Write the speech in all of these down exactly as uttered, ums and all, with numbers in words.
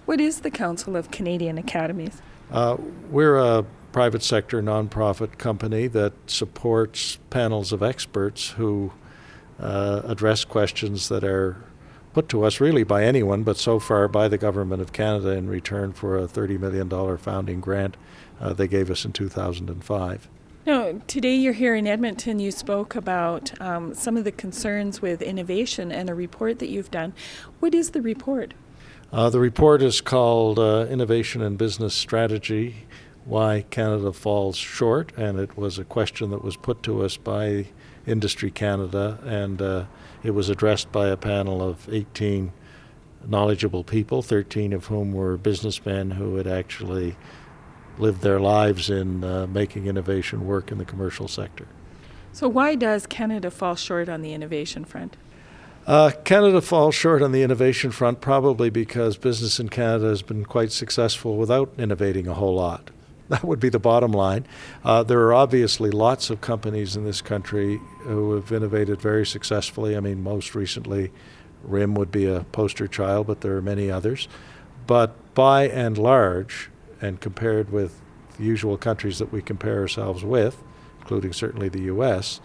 What is the Council of Canadian Academies? Uh, we're a private sector nonprofit company that supports panels of experts who uh, address questions that are put to us really by anyone, but so far by the Government of Canada in return for a thirty million dollars founding grant uh, they gave us in two thousand five. Now, today you're here in Edmonton. You spoke about um, some of the concerns with innovation and a report that you've done. What is the report? Uh, the report is called uh, Innovation and Business Strategy, Why Canada Falls Short, and it was a question that was put to us by Industry Canada, and uh, it was addressed by a panel of eighteen knowledgeable people, thirteen of whom were businessmen who had actually lived their lives in uh, making innovation work in the commercial sector. So why does Canada fall short on the innovation front? Uh, Canada falls short on the innovation front probably because business in Canada has been quite successful without innovating a whole lot. That would be the bottom line. Uh, there are obviously lots of companies in this country who have innovated very successfully. I mean, most recently, R I M would be a poster child, but there are many others. But by and large, and compared with the usual countries that we compare ourselves with, including certainly the U S,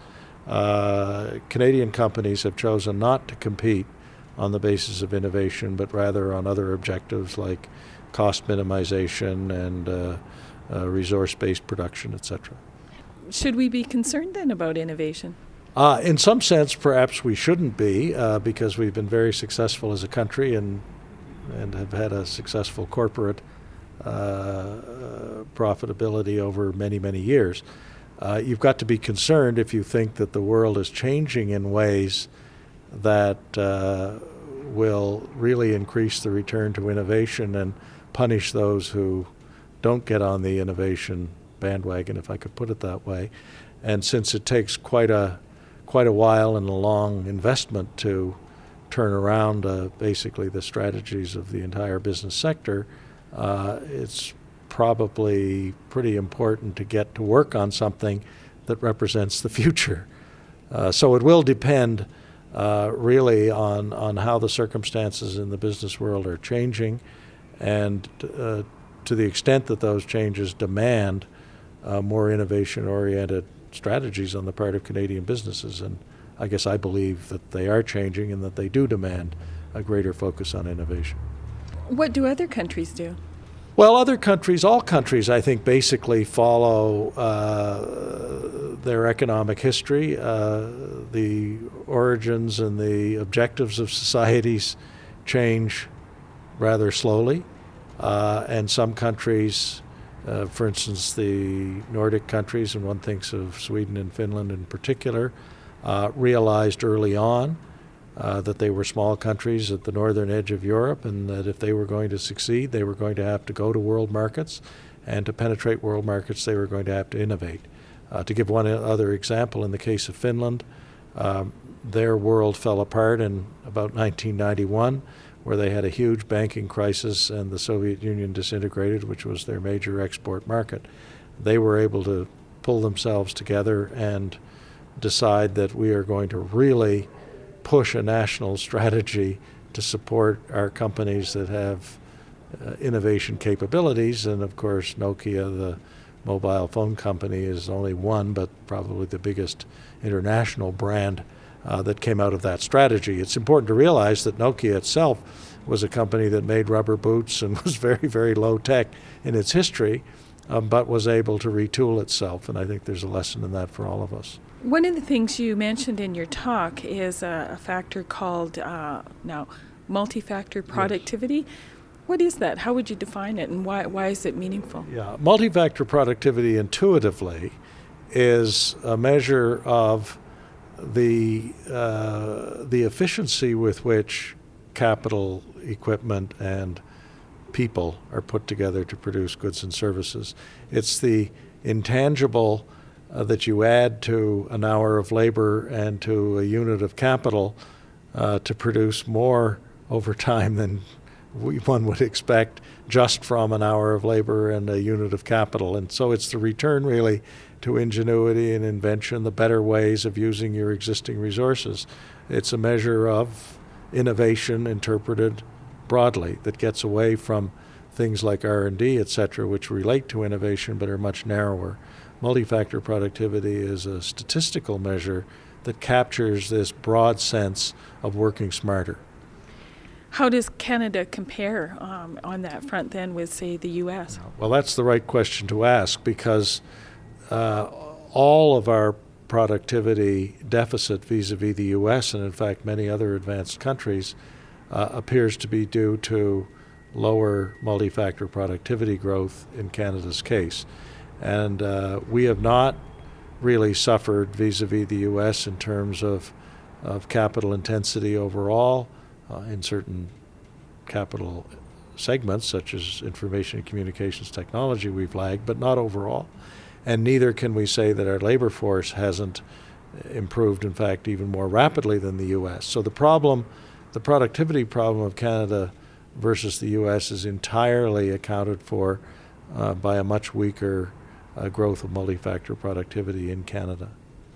uh, Canadian companies have chosen not to compete on the basis of innovation, but rather on other objectives like cost minimization and uh, uh, resource-based production, et cetera. Should we be concerned then about innovation? Uh, in some sense, perhaps we shouldn't be, uh, because we've been very successful as a country and and have had a successful corporate uh, profitability over many, many years. Uh, you've got to be concerned if you think that the world is changing in ways that uh, will really increase the return to innovation and punish those who don't get on the innovation bandwagon, if I could put it that way. And since it takes quite a quite a while and a long investment to turn around uh, basically the strategies of the entire business sector, uh, it's probably pretty important to get to work on something that represents the future. Uh, so it will depend uh, really on, on how the circumstances in the business world are changing, and uh, to the extent that those changes demand uh, more innovation-oriented strategies on the part of Canadian businesses. And I guess I believe that they are changing and that they do demand a greater focus on innovation. What do other countries do? Well, other countries, all countries, I think, basically follow uh, their economic history. Uh, the origins and the objectives of societies change rather slowly. Uh, and some countries, uh, for instance, the Nordic countries, and one thinks of Sweden and Finland in particular, uh, realized early on Uh, that they were small countries at the northern edge of Europe, and that if they were going to succeed, they were going to have to go to world markets, and to penetrate world markets, they were going to have to innovate. Uh, to give one other example, in the case of Finland, um, their world fell apart in about nineteen ninety-one, where they had a huge banking crisis and the Soviet Union disintegrated, which was their major export market. They were able to pull themselves together and decide that we are going to really push a national strategy to support our companies that have uh, innovation capabilities. And of course, Nokia, the mobile phone company, is only one, but probably the biggest international brand uh, that came out of that strategy. It's important to realize that Nokia itself was a company that made rubber boots and was very, very low tech in its history, um, but was able to retool itself. And I think there's a lesson in that for all of us. One of the things you mentioned in your talk is a, a factor called uh, now multi-factor productivity. Yes. What is that? How would you define it, and why why is it meaningful? Yeah, multi-factor productivity intuitively is a measure of the uh, the efficiency with which capital, equipment, and people are put together to produce goods and services. It's the intangible Uh, that you add to an hour of labor and to a unit of capital uh, to produce more over time than we, one would expect just from an hour of labor and a unit of capital. And so it's the return really to ingenuity and invention, the better ways of using your existing resources. It's a measure of innovation interpreted broadly, that gets away from things like R and D, et cetera, which relate to innovation but are much narrower. Multi-factor productivity is a statistical measure that captures this broad sense of working smarter. How does Canada compare um, on that front then with, say, the U S? Well, that's the right question to ask, because uh, all of our productivity deficit vis-a-vis the U S and, in fact, many other advanced countries uh, appears to be due to lower multi-factor productivity growth in Canada's case. And uh, we have not really suffered vis-a-vis the U S in terms of, of capital intensity overall. Uh, in certain capital segments, such as information and communications technology, we've lagged, but not overall. And neither can we say that our labor force hasn't improved, in fact, even more rapidly than the U S. So the problem, the productivity problem of Canada versus the U S is entirely accounted for uh, by a much weaker uh, growth of multi-factor productivity in Canada.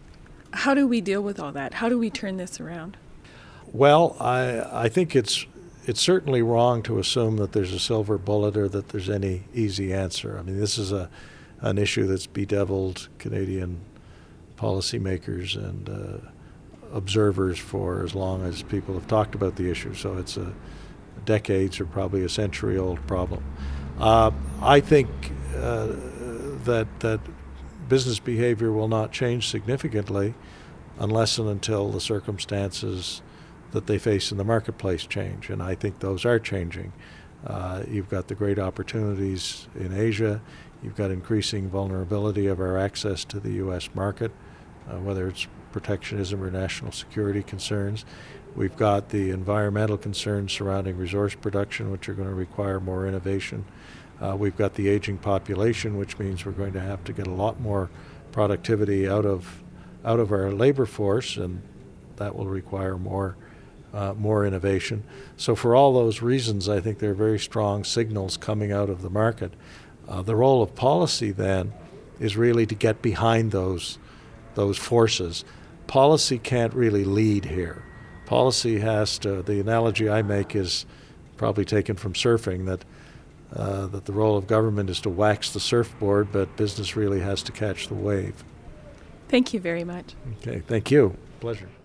How do we deal with all that? How do we turn this around? Well, I I think it's it's certainly wrong to assume that there's a silver bullet or that there's any easy answer. I mean, this is a an issue that's bedeviled Canadian policymakers and uh, observers for as long as people have talked about the issue. So it's a decades or probably a century-old problem. Uh, I think uh, that that business behavior will not change significantly unless and until the circumstances that they face in the marketplace change, and I think those are changing. Uh, you've got the great opportunities in Asia. You've got increasing vulnerability of our access to the U S market, uh, whether it's protectionism or national security concerns. We've got the environmental concerns surrounding resource production, which are going to require more innovation. Uh, we've got the aging population, which means we're going to have to get a lot more productivity out of out of our labor force, and that will require more uh, more innovation. So for all those reasons, I think there are very strong signals coming out of the market. Uh, the role of policy then is really to get behind those those forces. Policy can't really lead here. Policy has to, the analogy I make is probably taken from surfing, that uh, that the role of government is to wax the surfboard, but business really has to catch the wave. Thank you very much. Okay, thank you. Pleasure.